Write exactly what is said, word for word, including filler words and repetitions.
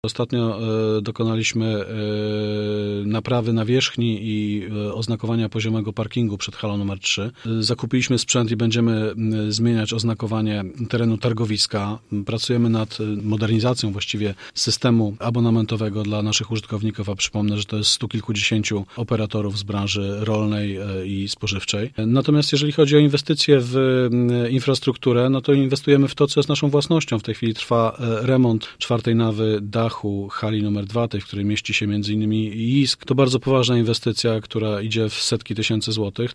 Ostatnio e, dokonaliśmy e, naprawy nawierzchni i e, oznakowania poziomego parkingu przed halą numer trzy. E, zakupiliśmy sprzęt i będziemy e, zmieniać oznakowanie terenu targowiska. Pracujemy nad modernizacją właściwie systemu abonamentowego dla naszych użytkowników, a przypomnę, że to jest stu kilkudziesięciu operatorów z branży rolnej e, i spożywczej. Natomiast jeżeli chodzi o inwestycje w e, infrastrukturę, no to inwestujemy w to, co jest naszą własnością. W tej chwili trwa e, remont czwartej nawy dachu hali numer dwa, tej, w której mieści się między innymi I S K. To bardzo poważna inwestycja, która idzie w setki tysięcy złotych.